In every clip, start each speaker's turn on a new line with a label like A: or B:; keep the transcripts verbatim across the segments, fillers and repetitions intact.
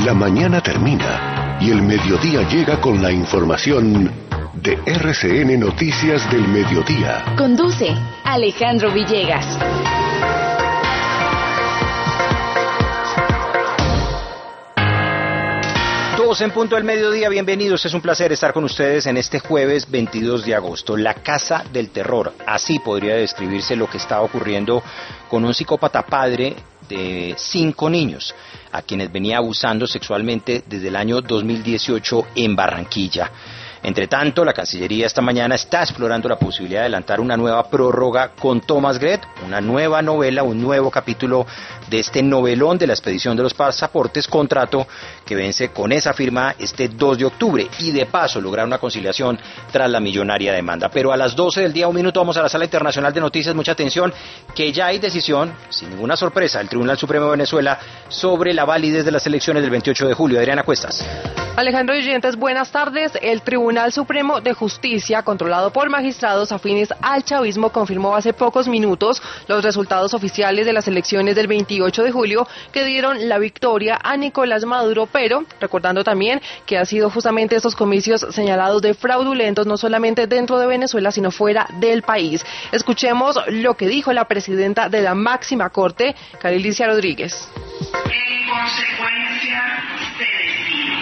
A: La mañana termina y el mediodía llega con la información de R C N Noticias del Mediodía.
B: Conduce Alejandro Villegas.
C: Dos en punto del mediodía, bienvenidos, es un placer estar con ustedes en este jueves veintidós de agosto. La Casa del Terror, así podría describirse lo que está ocurriendo con un psicópata padre de cinco niños, a quienes venía abusando sexualmente desde el año dos mil dieciocho en Barranquilla. Entre tanto, la Cancillería esta mañana está explorando la posibilidad de adelantar una nueva prórroga con Thomas Gret, una nueva novela, un nuevo capítulo de este novelón de la expedición de los pasaportes, contrato que vence con esa firma este dos de octubre y de paso lograr una conciliación tras la millonaria demanda. Pero a las doce del día, un minuto, vamos a la Sala Internacional de Noticias, mucha atención, que ya hay decisión, sin ninguna sorpresa, del Tribunal Supremo de Venezuela sobre la validez de las elecciones del veintiocho de julio. Adriana Cuestas.
D: Alejandro y oyentes, buenas tardes. El Tribunal Supremo de Justicia, controlado por magistrados afines al chavismo, confirmó hace pocos minutos los resultados oficiales de las elecciones del veintiocho de julio que dieron la victoria a Nicolás Maduro, pero recordando también que han sido justamente estos comicios señalados de fraudulentos no solamente dentro de Venezuela, sino fuera del país. Escuchemos lo que dijo la presidenta de la máxima corte, Carilicia Rodríguez.
E: En consecuencia, se decide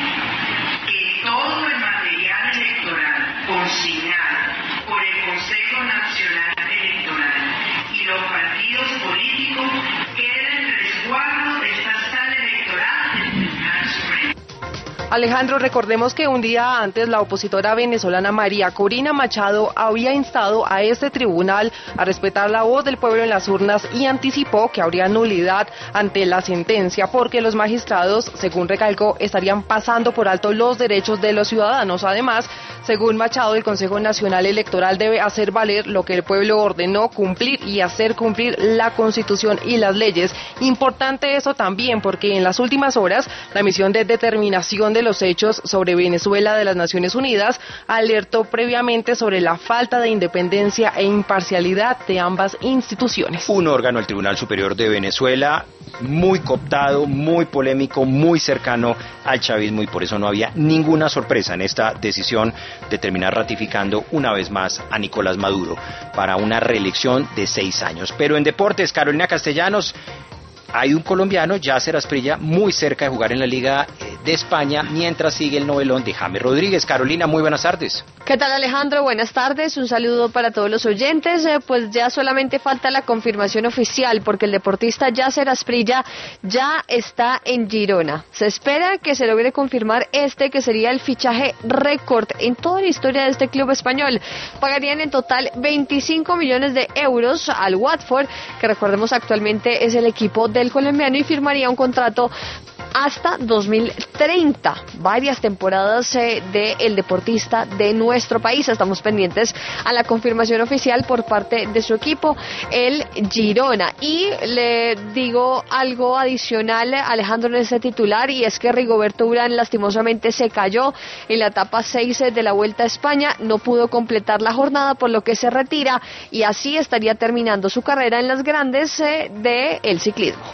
E: que todo el material electoral consignado por el Consejo Nacional Electoral y los partidos políticos queda en resguardo de esta sala electoral del Tribunal Supremo.
D: Alejandro, recordemos que un día antes la opositora venezolana María Corina Machado había instado a este tribunal a respetar la voz del pueblo en las urnas y anticipó que habría nulidad ante la sentencia porque los magistrados, según recalcó, estarían pasando por alto los derechos de los ciudadanos. Además, según Machado, el Consejo Nacional Electoral debe hacer valer lo que el pueblo ordenó, cumplir y hacer cumplir la Constitución y las leyes. Importante eso también porque en las últimas horas la misión de determinación de los hechos sobre Venezuela de las Naciones Unidas alertó previamente sobre la falta de independencia e imparcialidad de ambas instituciones.
C: Un órgano del Tribunal Superior de Venezuela muy cooptado, muy polémico, muy cercano al chavismo y por eso no había ninguna sorpresa en esta decisión de terminar ratificando una vez más a Nicolás Maduro para una reelección de seis años. Pero en deportes, Carolina Castellanos, hay un colombiano, Yasser Asprilla, muy cerca de jugar en la Liga de España, mientras sigue el novelón de James Rodríguez. Carolina, muy buenas tardes.
F: ¿Qué tal, Alejandro? Buenas tardes, un saludo para todos los oyentes. Eh, pues ya solamente falta la confirmación oficial, porque el deportista Yasser Asprilla ya está en Girona. Se espera que se logre confirmar este, que sería el fichaje récord en toda la historia de este club español. Pagarían en total veinticinco millones de euros al Watford, que recordemos actualmente es el equipo del colombiano, y firmaría un contrato hasta dos mil treinta, varias temporadas eh, del deportista de nuestro país. Estamos pendientes a la confirmación oficial por parte de su equipo, el Girona. Y le digo algo adicional, Alejandro, en este titular, y es que Rigoberto Urán lastimosamente se cayó en la etapa seis de la Vuelta a España, no pudo completar la jornada, por lo que se retira y así estaría terminando su carrera en las grandes eh, del ciclismo.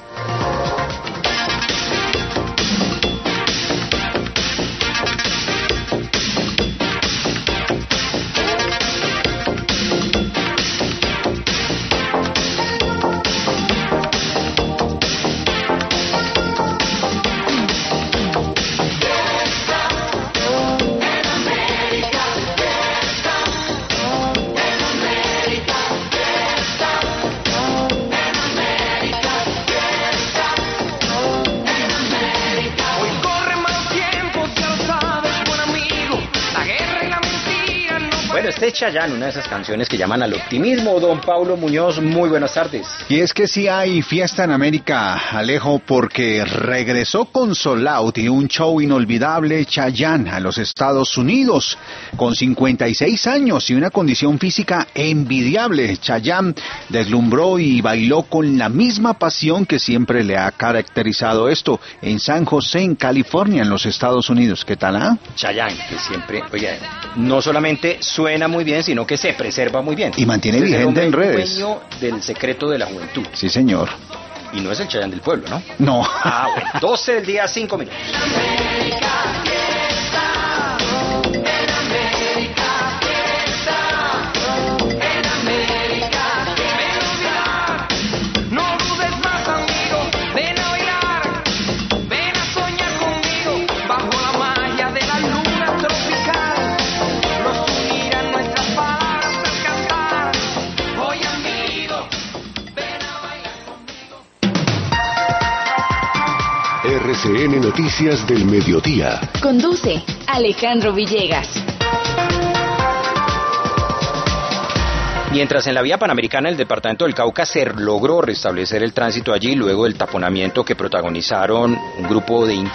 C: Bueno, este Chayanne, una de esas canciones que llaman al optimismo. Don Paulo Muñoz, muy buenas tardes.
G: Y es que sí hay fiesta en América, Alejo, porque regresó con Sold Out y un show inolvidable Chayanne a los Estados Unidos. Con cincuenta y seis años y una condición física envidiable, Chayanne deslumbró y bailó con la misma pasión que siempre le ha caracterizado, esto en San José, en California, en los Estados Unidos. ¿Qué tal, ah?
C: Chayanne, que siempre, oye, no solamente suena muy bien, sino que se preserva muy bien.
G: Y mantiene vigente en redes.
C: Es el dueño del secreto de la juventud.
G: Sí, señor.
C: Y no es el Chayán del pueblo, ¿no?
G: No.
C: Ah, bueno, doce del día, cinco minutos.
A: R C N Noticias del Mediodía.
B: Conduce Alejandro Villegas.
C: Mientras en la vía panamericana el departamento del Cauca se logró restablecer el tránsito allí luego del taponamiento que protagonizaron un grupo de indígenas